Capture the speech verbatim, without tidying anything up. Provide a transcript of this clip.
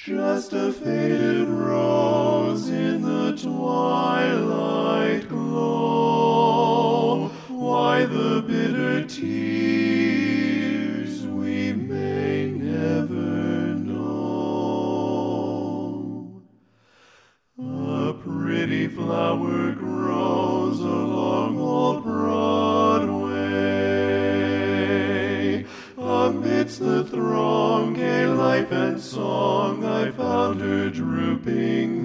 Just a faded rose in the twilight glow. Why the bitter tears we may never know. A pretty flower grows along old Broadway. Amidst the throng, gay life and song, I found her drooping